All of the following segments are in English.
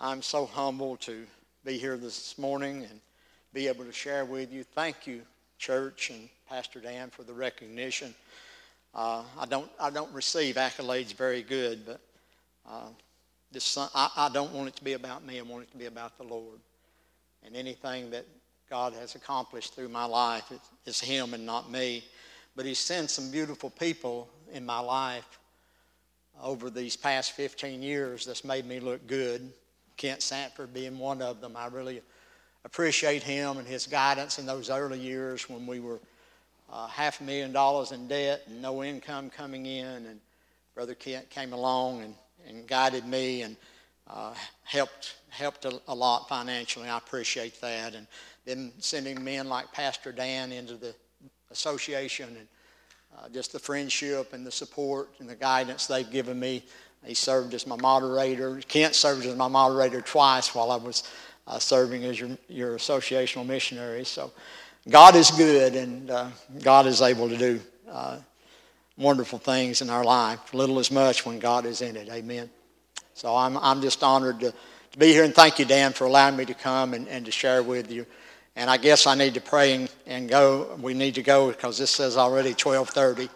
I'm so humbled to be here this morning and be able to share with you. Thank you, church and Pastor Dan, for the recognition. I don't receive accolades very good, but I don't want it to be about me. I want it to be about the Lord. And anything that God has accomplished through my life is Him and not me. But He's sent some beautiful people in my life over these past 15 years that's made me look good. Kent Sanford being one of them. I really appreciate him and his guidance in those early years when we were $500,000 in debt and no income coming in. And Brother Kent came along and guided me and helped a lot financially. I appreciate that. And then sending men like Pastor Dan into the association and just the friendship and the support and the guidance they've given me. He served as my moderator. Kent served as my moderator twice while I was serving as your associational missionary. So God is good, and God is able to do wonderful things in our life. Little as much when God is in it. Amen. So I'm just honored to be here, and thank you, Dan, for allowing me to come and to share with you. And I guess I need to pray and go. We need to go because this says already 12:30.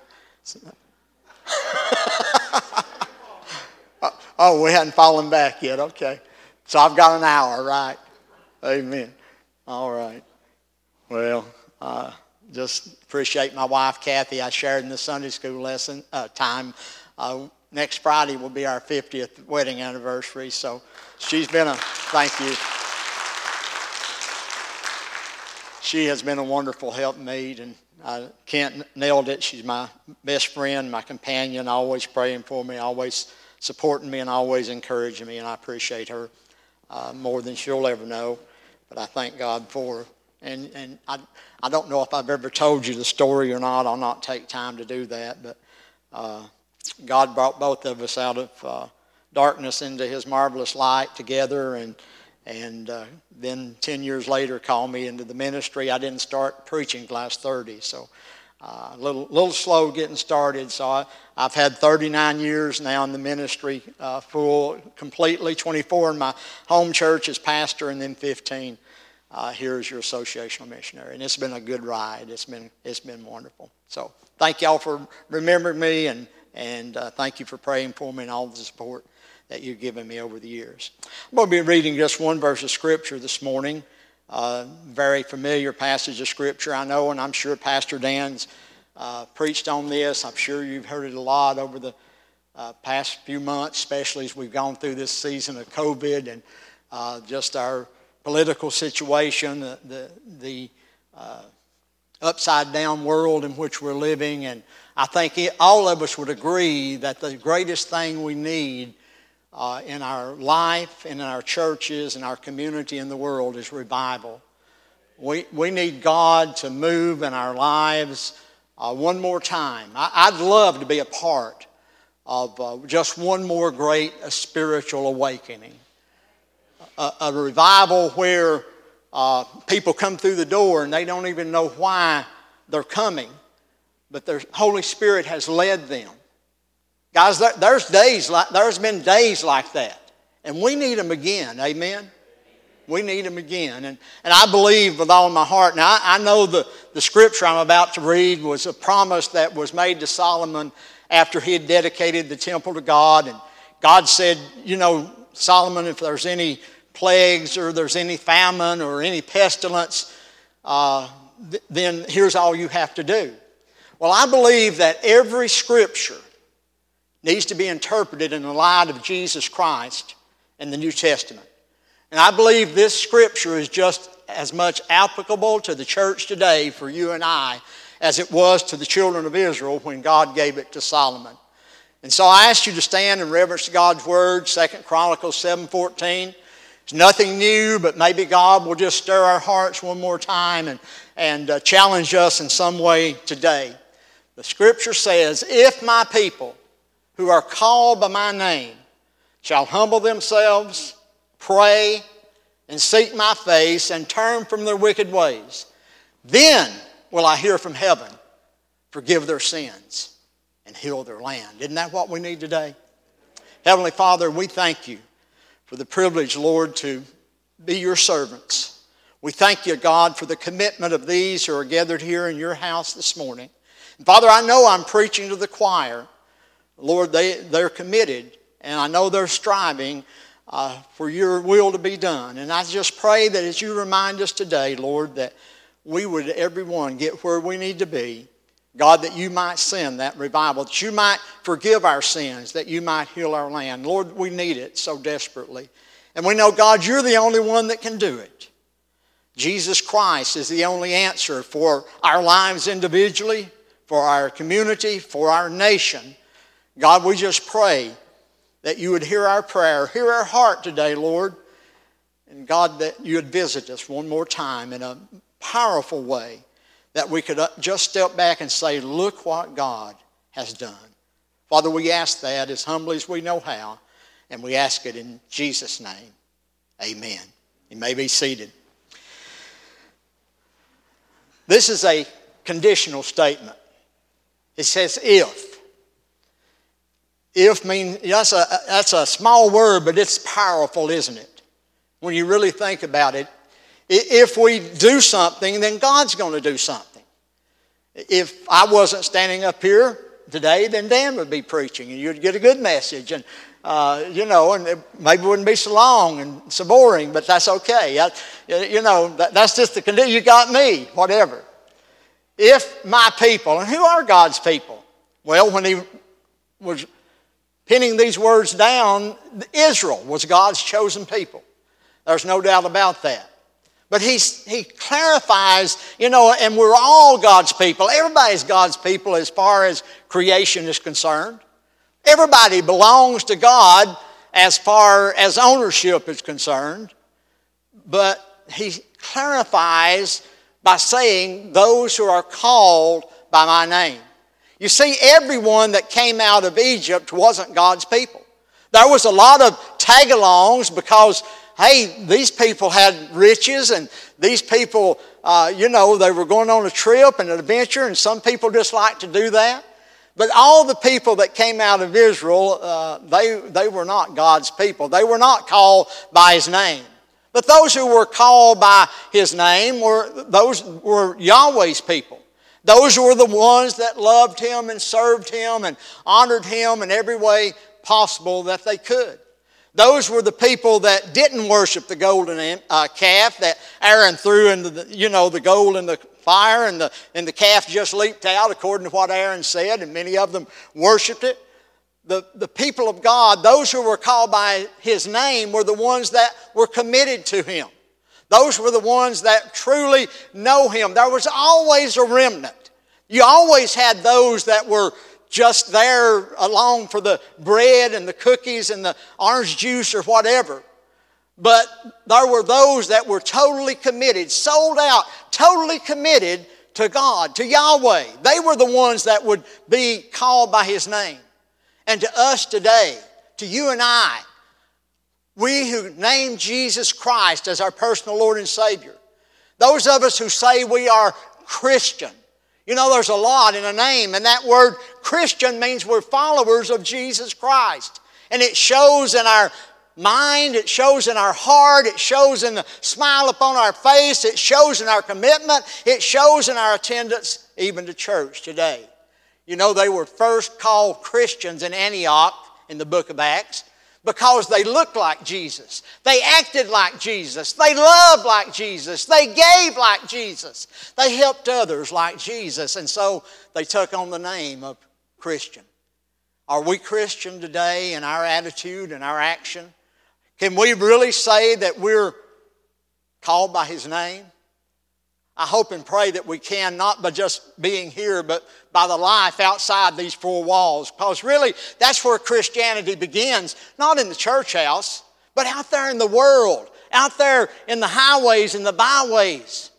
Oh, we hadn't fallen back yet. Okay. So I've got an hour, right? Amen. All right. Well, just appreciate my wife, Kathy. I shared in the Sunday school lesson time. Next Friday will be our 50th wedding anniversary. So she's been thank you. She has been a wonderful helpmate, and Kent nailed it. She's my best friend, my companion, always praying for me, always supporting me, and always encouraging me, and I appreciate her more than she'll ever know. But I thank God for her. And I don't know if I've ever told you the story or not. I'll not take time to do that. But God brought both of us out of darkness into His marvelous light together, and then 10 years later called me into the ministry. I didn't start preaching till I was 30, so a little slow getting started. So I've had 39 years now in the ministry, full completely, 24 in my home church as pastor, and then 15 here as your associational missionary. And it's been a good ride. It's been wonderful. So thank y'all for remembering me, and thank you for praying for me and all the support that you've given me over the years. I'm going to be reading just one verse of Scripture this morning. Very familiar passage of Scripture, I know, and I'm sure Pastor Dan's preached on this. I'm sure you've heard it a lot over the past few months, especially as we've gone through this season of COVID and just our political situation, the upside-down world in which we're living. And I think all of us would agree that the greatest thing we need in our life and in our churches and our community in the world is revival. We need God to move in our lives one more time. I'd love to be a part of just one more great spiritual awakening. A revival where people come through the door and they don't even know why they're coming, but the Holy Spirit has led them. Guys, there's been days like that, and we need them again. Amen. We need them again, and I believe with all my heart. Now I know the scripture I'm about to read was a promise that was made to Solomon after he had dedicated the temple to God, and God said, Solomon, if there's any plagues or there's any famine or any pestilence, then here's all you have to do. Well, I believe that every scripture needs to be interpreted in the light of Jesus Christ in the New Testament. And I believe this scripture is just as much applicable to the church today for you and I as it was to the children of Israel when God gave it to Solomon. And so I ask you to stand in reverence to God's word, 2 Chronicles 7:14. It's nothing new, but maybe God will just stir our hearts one more time and challenge us in some way today. The scripture says, if my people who are called by my name shall humble themselves, pray, and seek my face, and turn from their wicked ways, then will I hear from heaven, forgive their sins, and heal their land. Isn't that what we need today? Heavenly Father, we thank you for the privilege, Lord, to be your servants. We thank you, God, for the commitment of these who are gathered here in your house this morning. And Father, I know I'm preaching to the choir. Lord, they're committed, and I know they're striving for your will to be done. And I just pray that as you remind us today, Lord, that we would, everyone, get where we need to be. God, that you might send that revival, that you might forgive our sins, that you might heal our land. Lord, we need it so desperately. And we know, God, you're the only one that can do it. Jesus Christ is the only answer for our lives individually, for our community, for our nation. God, we just pray that you would hear our prayer, hear our heart today, Lord. And God, that you would visit us one more time in a powerful way, that we could just step back and say, look what God has done. Father, we ask that as humbly as we know how, and we ask it in Jesus' name. Amen. You may be seated. This is a conditional statement. It says if. If means, that's a small word, but it's powerful, isn't it? When you really think about it. If we do something, then God's going to do something. If I wasn't standing up here today, then Dan would be preaching, and you'd get a good message. And, and it maybe wouldn't be so long and so boring, but that's okay. That's just the condition. You got me, whatever. If my people, and who are God's people? Well, when he was penning these words down, Israel was God's chosen people. There's no doubt about that. But he clarifies, and we're all God's people. Everybody's God's people as far as creation is concerned. Everybody belongs to God as far as ownership is concerned. But he clarifies by saying those who are called by my name. You see, everyone that came out of Egypt wasn't God's people. There was a lot of tag-alongs because, hey, these people had riches, and these people, they were going on a trip and an adventure, and some people just like to do that. But all the people that came out of Israel, they were not God's people. They were not called by his name. But those who were called by his name were Yahweh's people. Those were the ones that loved him and served him and honored him in every way possible that they could. Those were the people that didn't worship the golden calf that Aaron threw into the gold in the fire, and the calf just leaped out according to what Aaron said, and many of them worshiped it. The people of God, those who were called by his name, were the ones that were committed to him. Those were the ones that truly know him. There was always a remnant. You always had those that were just there along for the bread and the cookies and the orange juice or whatever. But there were those that were totally committed, sold out, totally committed to God, to Yahweh. They were the ones that would be called by his name. And to us today, to you and I, we who name Jesus Christ as our personal Lord and Savior, those of us who say we are Christian, there's a lot in a name, and that word Christian means we're followers of Jesus Christ. And it shows in our mind, it shows in our heart, it shows in the smile upon our face, it shows in our commitment, it shows in our attendance even to church today. They were first called Christians in Antioch in the book of Acts because they looked like Jesus. They acted like Jesus. They loved like Jesus. They gave like Jesus. They helped others like Jesus. And so they took on the name of Christian. Are we Christian today in our attitude and our action? Can we really say that we're called by his name? I hope and pray that we can, not by just being here, but by the life outside these four walls. Because really, that's where Christianity begins. Not in the church house, but out there in the world. Out there in the highways and the byways.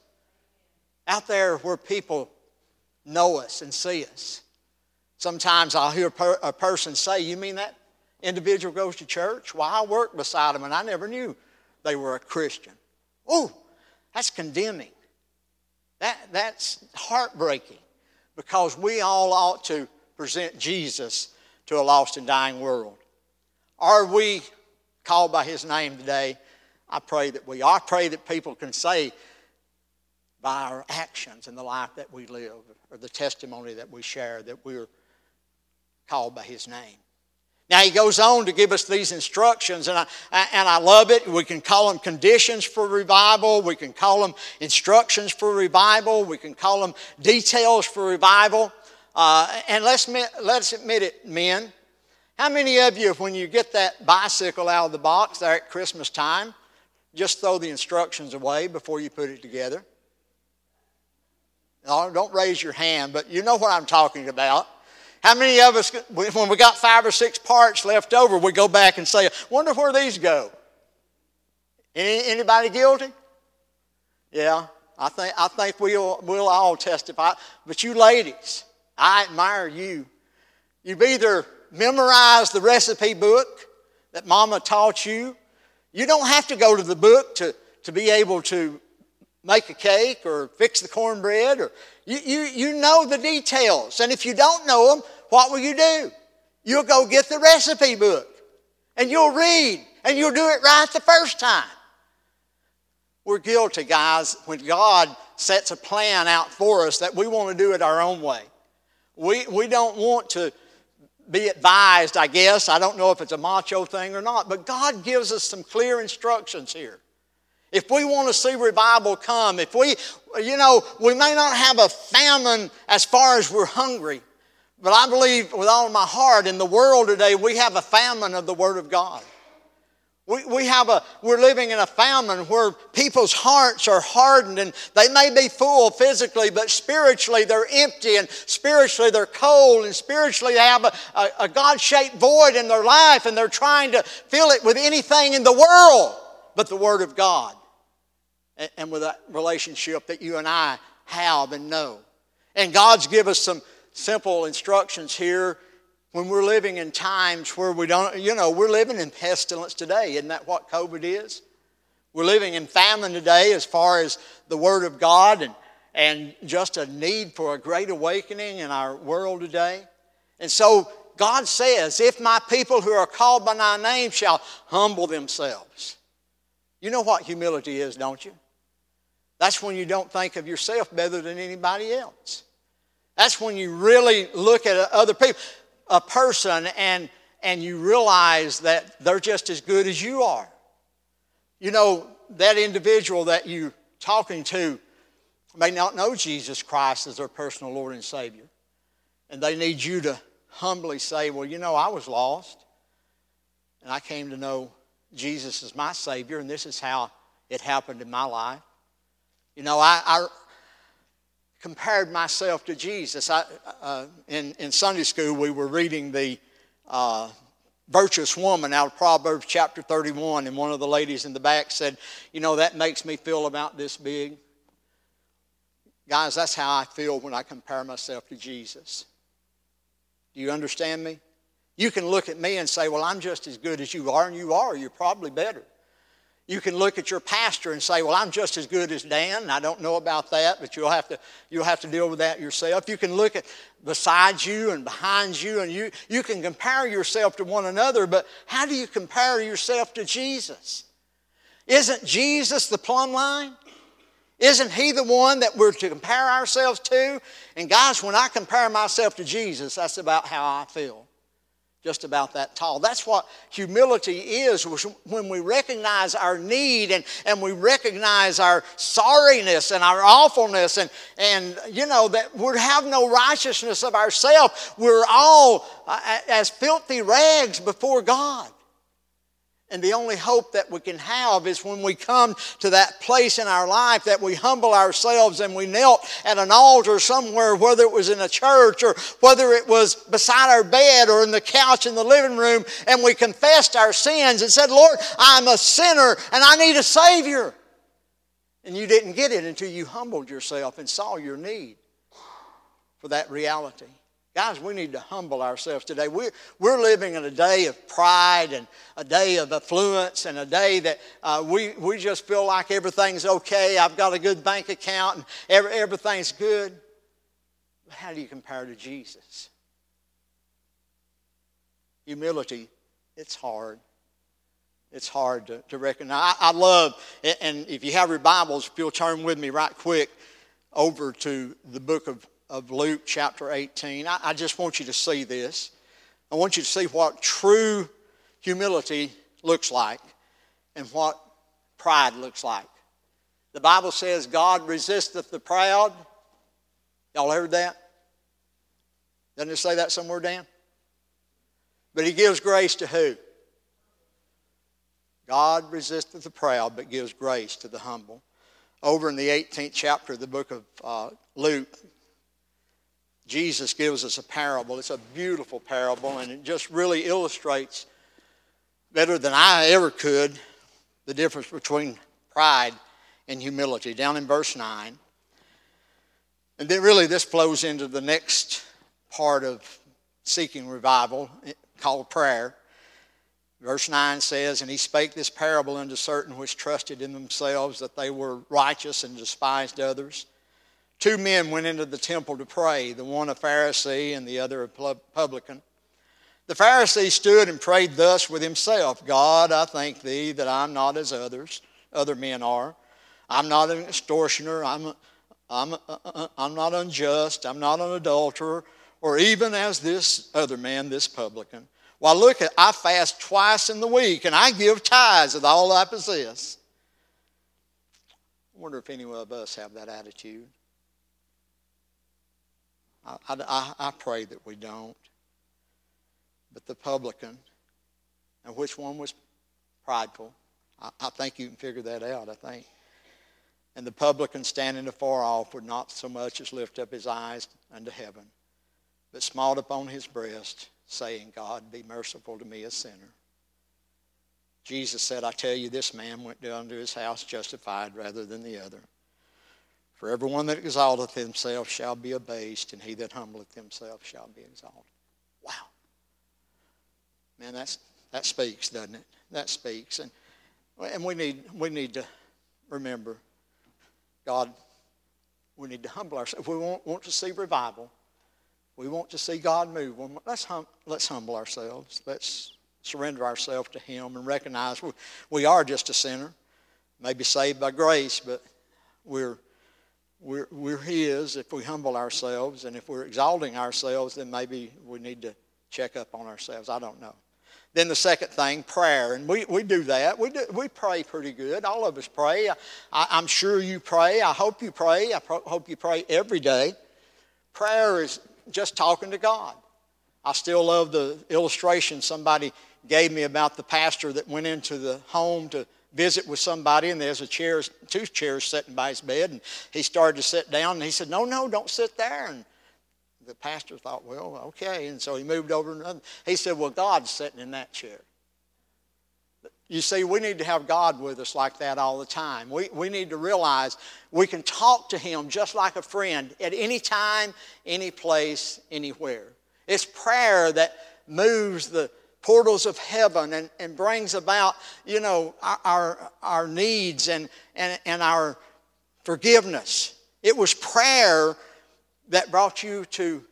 Out there where people know us and see us. Sometimes I'll hear a person say, you mean that individual goes to church? Well, I worked beside them and I never knew they were a Christian. Oh, that's condemning. That's heartbreaking, because we all ought to present Jesus to a lost and dying world. Are we called by His name today, I pray that people can say by our actions and the life that we live, or the testimony that we share, that we're called by His name. Now he goes on to give us these instructions, and I love it. We can call them conditions for revival. We can call them instructions for revival. We can call them details for revival. And let's admit it, men. How many of you, when you get that bicycle out of the box there at Christmas time, just throw the instructions away before you put it together? No, don't raise your hand, but you know what I'm talking about. How many of us, when we got 5 or 6 parts left over, we go back and say, wonder where these go? Anybody guilty? Yeah, I think we'll all testify. But you ladies, I admire you. You've either memorized the recipe book that Mama taught you. You don't have to go to the book to be able to make a cake or fix the cornbread, or you know the details. And if you don't know them, what will you do? You'll go get the recipe book and you'll read and you'll do it right the first time. We're guilty, guys, when God sets a plan out for us that we want to do it our own way. We don't want to be advised, I guess. I don't know if it's a macho thing or not, but God gives us some clear instructions here. If we want to see revival come, we may not have a famine as far as we're hungry, but I believe with all my heart in the world today, we have a famine of the Word of God. We're living in a famine where people's hearts are hardened, and they may be full physically, but spiritually they're empty, and spiritually they're cold, and spiritually they have a God-shaped void in their life, and they're trying to fill it with anything in the world but the Word of God. And with that relationship that you and I have and know. And God's given us some simple instructions here when we're living in times where we're living in pestilence today. Isn't that what COVID is? We're living in famine today as far as the Word of God and just a need for a great awakening in our world today. And so God says, if my people who are called by my name shall humble themselves. You know what humility is, don't you? That's when you don't think of yourself better than anybody else. That's when you really look at other people, a person, and you realize that they're just as good as you are. You know, that individual that you're talking to may not know Jesus Christ as their personal Lord and Savior. And they need you to humbly say, well, I was lost. And I came to know Jesus as my Savior, and this is how it happened in my life. I compared myself to Jesus. In Sunday school, we were reading the virtuous woman out of Proverbs chapter 31, and one of the ladies in the back said, that makes me feel about this big. Guys, that's how I feel when I compare myself to Jesus. Do you understand me? You can look at me and say, well, I'm just as good as you are, and you are. You're probably better. You can look at your pastor and say, well, I'm just as good as Dan. I don't know about that, but you'll have to deal with that yourself. You can look at beside you and behind you, and you can compare yourself to one another, but how do you compare yourself to Jesus? Isn't Jesus the plumb line? Isn't He the one that we're to compare ourselves to? And guys, when I compare myself to Jesus, that's about how I feel. Just about that tall. That's what humility is, when we recognize our need and we recognize our sorriness and our awfulness and that we have no righteousness of ourselves. We're all as filthy rags before God. And the only hope that we can have is when we come to that place in our life that we humble ourselves and we knelt at an altar somewhere, whether it was in a church or whether it was beside our bed or in the couch in the living room, and we confessed our sins and said, Lord, I'm a sinner and I need a Savior. And you didn't get it until you humbled yourself and saw your need for that reality. Guys, we need to humble ourselves today. We're living in a day of pride and a day of affluence and a day that we just feel like everything's okay. I've got a good bank account and everything's good. But how do you compare to Jesus? Humility, it's hard. It's hard to recognize. I love, and if you have your Bibles, if you'll turn with me right quick over to the book of Luke chapter 18. I just want you to see this. I want you to see what true humility looks like and what pride looks like. The Bible says, God resisteth the proud. Y'all heard that? Doesn't it say that somewhere, Dan? But He gives grace to who? God resisteth the proud, but gives grace to the humble. Over in the 18th chapter of the book of Luke, Jesus gives us a parable. It's a beautiful parable, and it just really illustrates better than I ever could the difference between pride and humility. Down in verse 9. And then really this flows into the next part of seeking revival called prayer. Verse 9 says, And he spake this parable unto certain which trusted in themselves that they were righteous and despised others. 2 men went into the temple to pray, the one a Pharisee and the other a publican. The Pharisee stood and prayed thus with himself, God, I thank thee that I'm not as other men are. I'm not an extortioner, I'm not unjust, I'm not an adulterer, or even as this other man, this publican. Well, look, I fast twice in the week, and I give tithes of all I possess. I wonder if any of us have that attitude. I pray that we don't. But the publican, and which one was prideful? I think you can figure that out, I think. And the publican standing afar off would not so much as lift up his eyes unto heaven, but smote upon his breast, saying, God, be merciful to me, a sinner. Jesus said, I tell you, this man went down to his house justified rather than the other. For everyone that exalteth himself shall be abased, and he that humbleth himself shall be exalted. Wow. Man, that speaks, doesn't it? That speaks. And we need to remember, God, we need to humble ourselves. If we want to see revival, we want to see God move. Let's humble ourselves. Let's surrender ourselves to Him and recognize we are just a sinner, maybe saved by grace, but we're His if we humble ourselves. And if we're exalting ourselves, then maybe we need to check up on ourselves. I don't know. Then the second thing, prayer. And we do that. We pray pretty good. All of us pray. I'm sure you pray. I hope you pray. I hope you pray every day. Prayer is just talking to God. I still love the illustration somebody gave me about the pastor that went into the home to visit with somebody, and there's 2 chairs sitting by his bed, and he started to sit down, and he said, no, don't sit there. And the pastor thought, well, okay, and so he moved over to another. He said, well, God's sitting in that chair. You see, we need to have God with us like that all the time. We need to realize we can talk to Him just like a friend at any time, any place, anywhere. It's prayer that moves the portals of heaven and brings about, our needs and our forgiveness. It was prayer that brought you to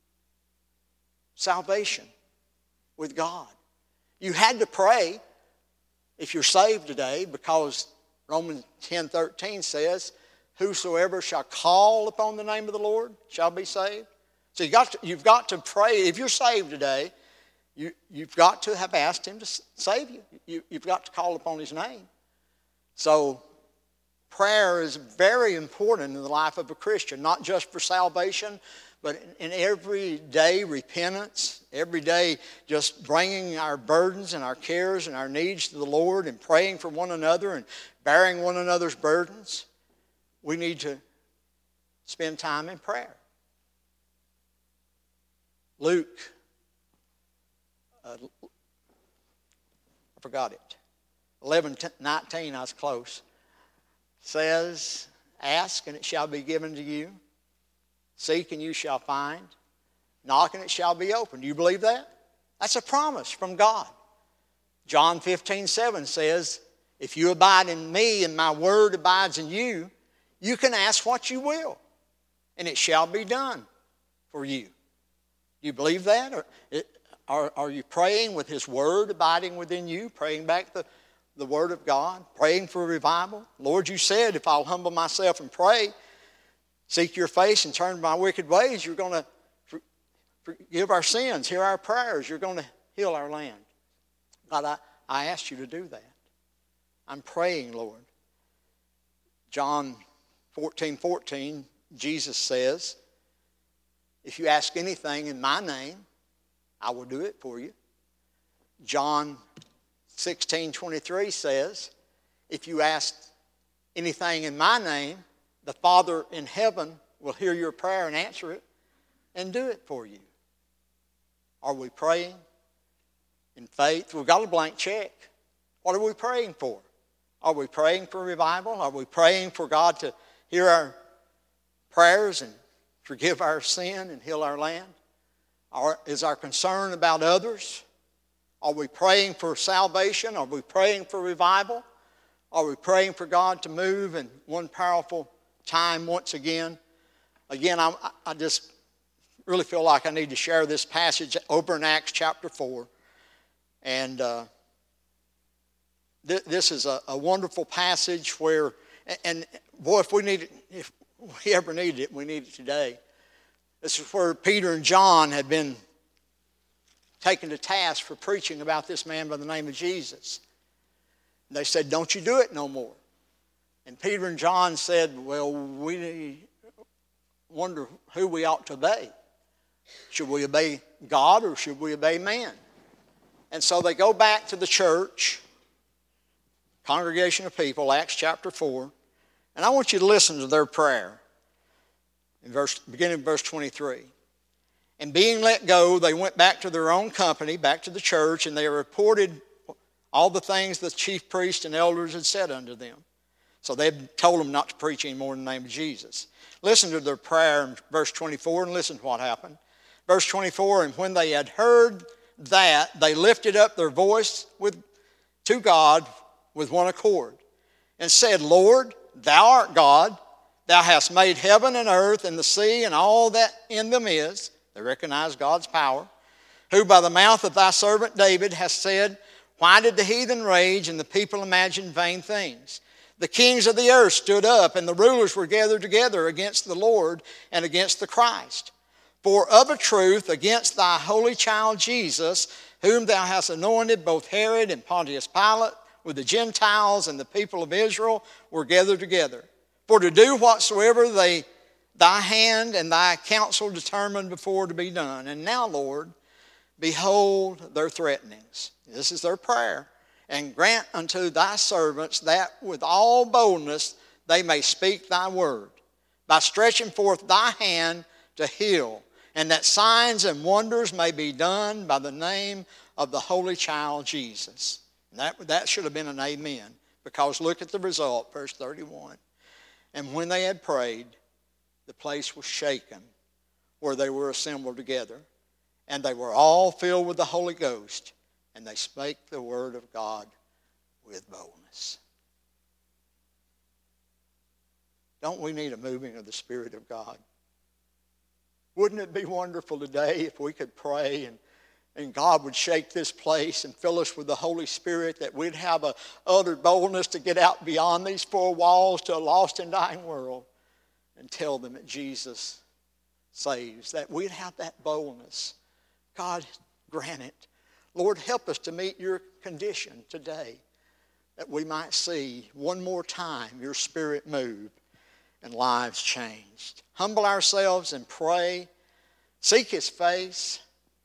salvation with God. You had to pray if you're saved today, because Romans 10:13 says, whosoever shall call upon the name of the Lord shall be saved. So you've got to pray. If you're saved today, you've got to have asked Him to save you. You've got to call upon His name. So prayer is very important in the life of a Christian, not just for salvation, but in everyday repentance, every day just bringing our burdens and our cares and our needs to the Lord and praying for one another and bearing one another's burdens. We need to spend time in prayer. Luke, I forgot it, 11:19, I was close, says, ask and it shall be given to you. Seek and you shall find. Knock and it shall be opened. Do you believe that? That's a promise from God. John 15:7 says, if you abide in me and my word abides in you, you can ask what you will, and it shall be done for you. Do you believe that? Or are you praying with His word abiding within you, praying back the the Word of God, praying for revival. Lord, you said if I'll humble myself and pray, seek your face and turn from my wicked ways, you're going to forgive our sins, hear our prayers. You're going to heal our land. God, I ask you to do that. I'm praying, Lord. John 14:14, Jesus says, if you ask anything in my name, I will do it for you. John 16:23 says, if you ask anything in my name, the Father in heaven will hear your prayer and answer it and do it for you. Are we praying in faith? We've got a blank check. What are we praying for? Are we praying for revival? Are we praying for God to hear our prayers and forgive our sin and heal our land? Is our concern about others? Are we praying for salvation? Are we praying for revival? Are we praying for God to move in one powerful time once again? Again, I just really feel like I need to share this passage over in Acts chapter 4. And this is a wonderful passage where, and boy, if we ever needed it, we need it today. This is where Peter and John had been taken to task for preaching about this man by the name of Jesus. And they said, don't you do it no more. And Peter and John said, well, we wonder who we ought to obey. Should we obey God or should we obey man? And so they go back to the church, congregation of people, Acts chapter 4. And I want you to listen to their prayer. Beginning in verse 23. And being let go, they went back to their own company, back to the church, and they reported all the things the chief priests and elders had said unto them. So they had told them not to preach anymore in the name of Jesus. Listen to their prayer in verse 24 and listen to what happened. Verse 24, and when they had heard that, they lifted up their voice to God with one accord and said, Lord, thou art God. Thou hast made heaven and earth and the sea and all that in them is. They recognize God's power. Who by the mouth of thy servant David has said, why did the heathen rage and the people imagine vain things? The kings of the earth stood up and the rulers were gathered together against the Lord and against the Christ. For of a truth against thy holy child Jesus, whom thou hast anointed, both Herod and Pontius Pilate with the Gentiles and the people of Israel were gathered together. For to do whatsoever thy hand and thy counsel determined before to be done. And now, Lord, behold their threatenings. This is their prayer. And grant unto thy servants that with all boldness they may speak thy word, by stretching forth thy hand to heal, and that signs and wonders may be done by the name of the Holy Child Jesus. And that should have been an amen, because look at the result, verse 31. And when they had prayed, the place was shaken where they were assembled together, and they were all filled with the Holy Ghost, and they spake the word of God with boldness. Don't we need a moving of the Spirit of God? Wouldn't it be wonderful today if we could pray and God would shake this place and fill us with the Holy Spirit, that we'd have a utter boldness to get out beyond these four walls to a lost and dying world and tell them that Jesus saves, that we'd have that boldness. God, grant it. Lord, help us to meet your condition today, that we might see one more time your Spirit move and lives changed. Humble ourselves and pray. Seek his face.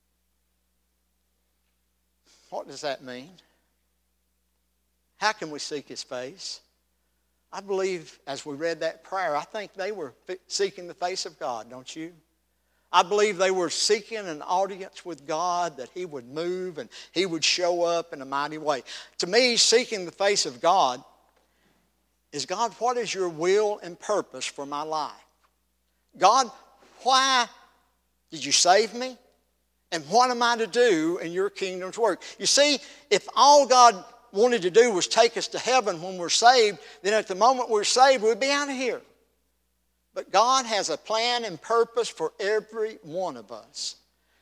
What does that mean? How can we seek his face? I believe as we read that prayer, I think they were seeking the face of God, don't you? I believe they were seeking an audience with God, that he would move and he would show up in a mighty way. To me, seeking the face of God is, God, what is your will and purpose for my life? God, why did you save me? And what am I to do in your kingdom's work? You see, if all God wanted to do was take us to heaven when we're saved, then at the moment we're saved, we'd be out of here. But God has a plan and purpose for every one of us.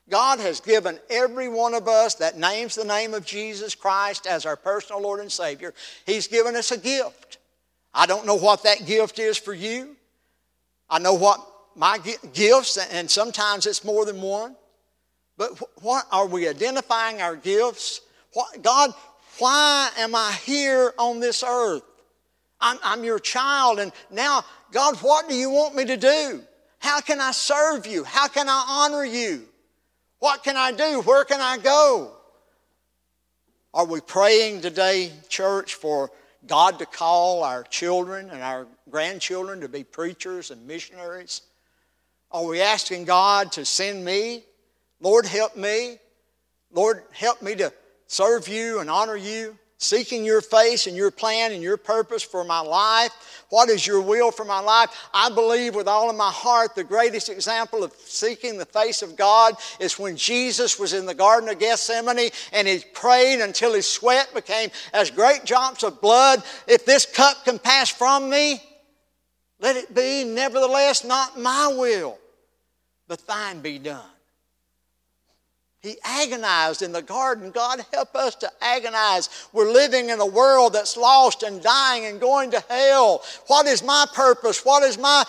God has given every one of us that names the name of Jesus Christ as our personal Lord and Savior, He's given us a gift. I don't know what that gift is for you. I know what my gifts, and sometimes it's more than one. But what are we identifying our gifts? God, why am I here on this earth? I'm your child, and now, God, what do you want me to do? How can I serve you? How can I honor you? What can I do? Where can I go? Are we praying today, church, for God to call our children and our grandchildren to be preachers and missionaries? Are we asking God to send me? Lord, help me. Lord, help me to serve you and honor you, seeking your face and your plan and your purpose for my life. What is your will for my life? I believe with all of my heart the greatest example of seeking the face of God is when Jesus was in the Garden of Gethsemane and He prayed until His sweat became as great drops of blood. If this cup can pass from me, let it be, nevertheless, not my will, but thine be done. He agonized in the garden. God, help us to agonize. We're living in a world that's lost and dying and going to hell. What is my purpose? What is my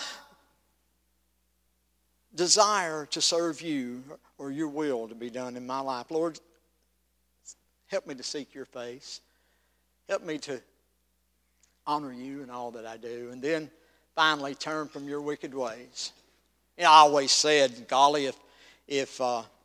desire to serve you or your will to be done in my life? Lord, help me to seek your face. Help me to honor you in all that I do. And then finally, turn from your wicked ways. You know, I always said, golly, if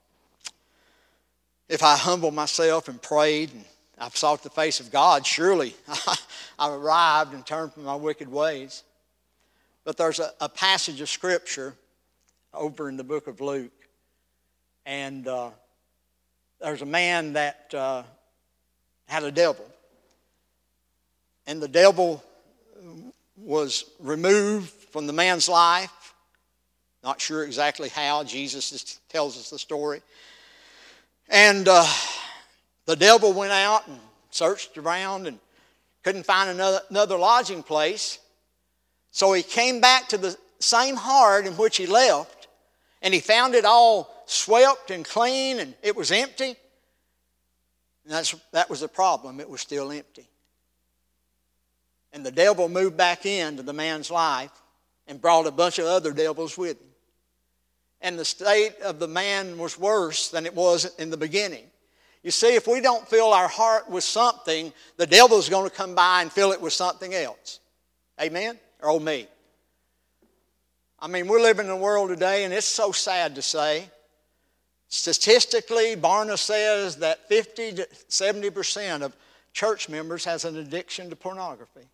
I humbled myself and prayed and I've sought the face of God, surely I've arrived and turned from my wicked ways. But there's a passage of Scripture over in the book of Luke. And there's a man that had a devil. And the devil was removed from the man's life. Not sure exactly how. Jesus tells us the story. And the devil went out and searched around and couldn't find another lodging place. So he came back to the same heart in which he left, and he found it all swept and clean, and it was empty. And that was the problem. It was still empty. And the devil moved back into the man's life and brought a bunch of other devils with him. And the state of the man was worse than it was in the beginning. You see, if we don't fill our heart with something, the devil's going to come by and fill it with something else. Amen? Or oh me. I mean, we're living in a world today, and it's so sad to say. Statistically, Barna says that 50 to 70% of church members has an addiction to pornography.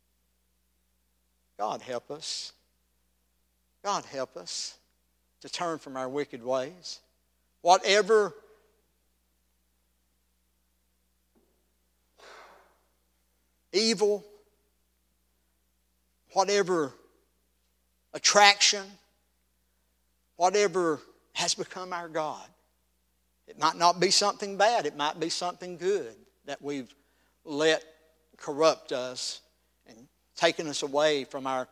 God help us. God help us to turn from our wicked ways. Whatever evil, whatever attraction, whatever has become our God. It might not be something bad. It might be something good that we've let corrupt us and taken us away from our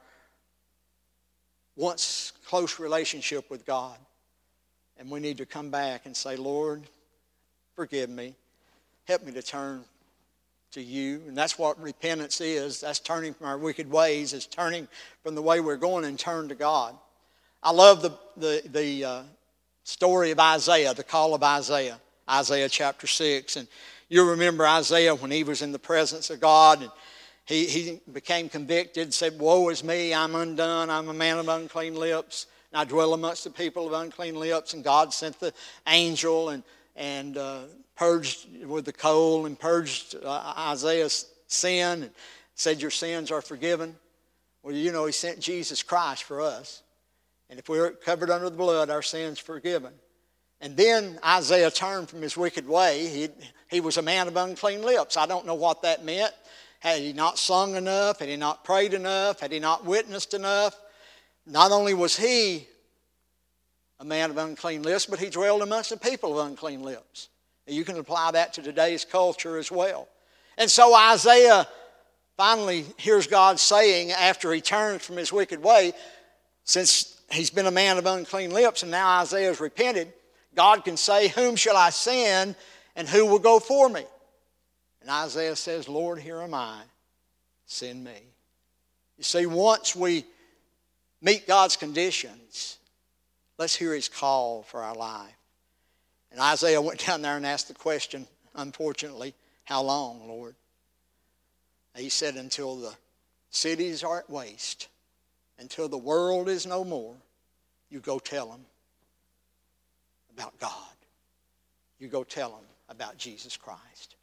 once close relationship with God. And we need to come back and say, Lord, forgive me. Help me to turn to you. And that's what repentance is. That's turning from our wicked ways. It's turning from the way we're going and turn to God. I love the story of Isaiah, the call of Isaiah, Isaiah chapter 6. And you remember Isaiah when he was in the presence of God, and he became convicted, said, woe is me, I'm undone, I'm a man of unclean lips, and I dwell amongst the people of unclean lips. And God sent the angel and purged with the coal and purged Isaiah's sin and said, your sins are forgiven. Well, you know, he sent Jesus Christ for us. And if we're covered under the blood, our sins forgiven. And then Isaiah turned from his wicked way. He was a man of unclean lips. I don't know what that meant. Had he not sung enough? Had he not prayed enough? Had he not witnessed enough? Not only was he a man of unclean lips, but he dwelled amongst the people of unclean lips. You can apply that to today's culture as well. And so Isaiah finally hears God saying, after he turns from his wicked way, since he's been a man of unclean lips and now Isaiah's repented, God can say, whom shall I send, and who will go for me? And Isaiah says, Lord, here am I, send me. You see, once we meet God's conditions, let's hear His call for our life. And Isaiah went down there and asked the question, unfortunately, how long, Lord? He said, until the cities are at waste, until the world is no more, you go tell them about God. You go tell them about Jesus Christ.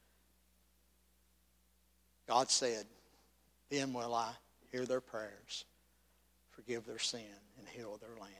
God said, then will I hear their prayers, forgive their sin, and heal their land.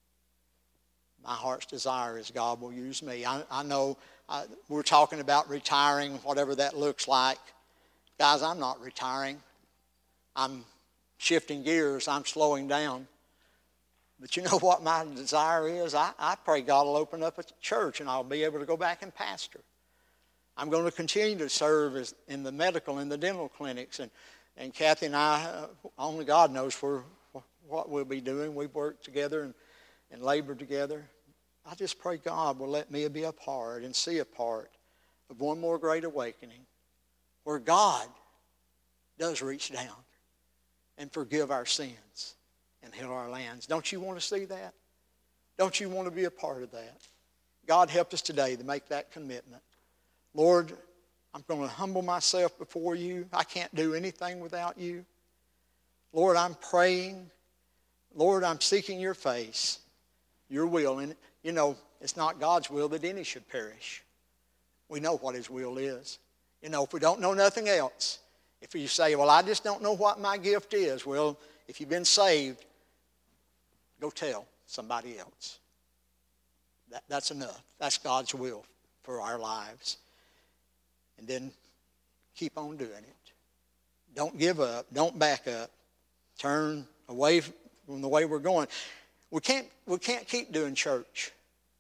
My heart's desire is God will use me. I know we're talking about retiring, whatever that looks like. Guys, I'm not retiring. I'm shifting gears. I'm slowing down. But you know what my desire is? I pray God will open up a church and I'll be able to go back and pastor. I'm going to continue to serve in the medical and the dental clinics. And Kathy and I, only God knows what we'll be doing. We've worked together and labored together. I just pray God will let me be a part and see a part of one more great awakening where God does reach down and forgive our sins and heal our lands. Don't you want to see that? Don't you want to be a part of that? God, help us today to make that commitment. Lord, I'm going to humble myself before you. I can't do anything without you. Lord, I'm praying. Lord, I'm seeking your face, your will. And, you know, it's not God's will that any should perish. We know what his will is. You know, if we don't know nothing else, if you say, well, I just don't know what my gift is, well, if you've been saved, go tell somebody else. That's enough. That's God's will for our lives. And then keep on doing it. Don't give up. Don't back up. Turn away from the way we're going. We can't keep doing church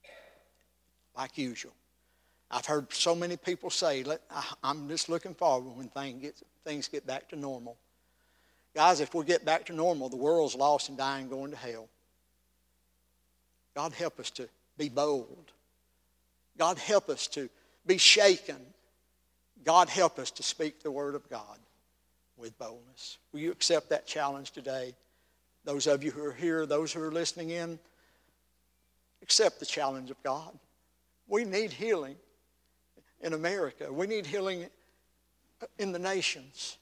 like usual. I've heard so many people say, I'm just looking forward when things get back to normal. Guys, if we get back to normal, the world's lost and dying, going to hell. God help us to be bold. God help us to be shaken. God help us to speak the word of God with boldness. Will you accept that challenge today? Those of you who are here, those who are listening in, accept the challenge of God. We need healing in America. We need healing in the nations.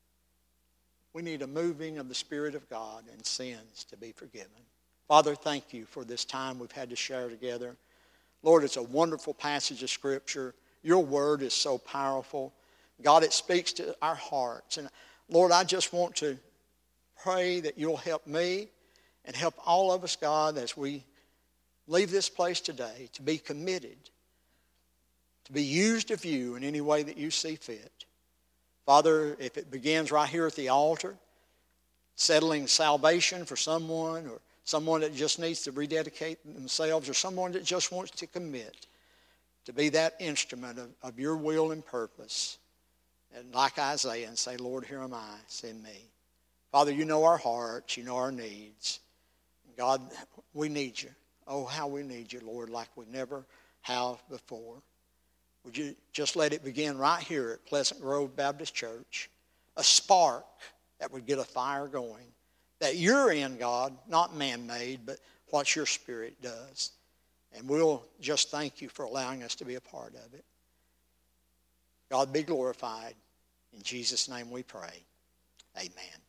We need a moving of the Spirit of God and sins to be forgiven. Father, thank you for this time we've had to share together. Lord, it's a wonderful passage of Scripture. Your word is so powerful. God, it speaks to our hearts. And Lord, I just want to pray that you'll help me and help all of us, God, as we leave this place today, to be committed, to be used of you in any way that you see fit. Father, if it begins right here at the altar, settling salvation for someone, or someone that just needs to rededicate themselves, or someone that just wants to commit to be that instrument of your will and purpose, and like Isaiah, and say, Lord, here am I, send me. Father, you know our hearts, you know our needs. God, we need you. Oh, how we need you, Lord, like we never have before. Would you just let it begin right here at Pleasant Grove Baptist Church, a spark that would get a fire going, that you're in, God, not man-made, but what your Spirit does. And we'll just thank you for allowing us to be a part of it. God be glorified. In Jesus' name we pray. Amen.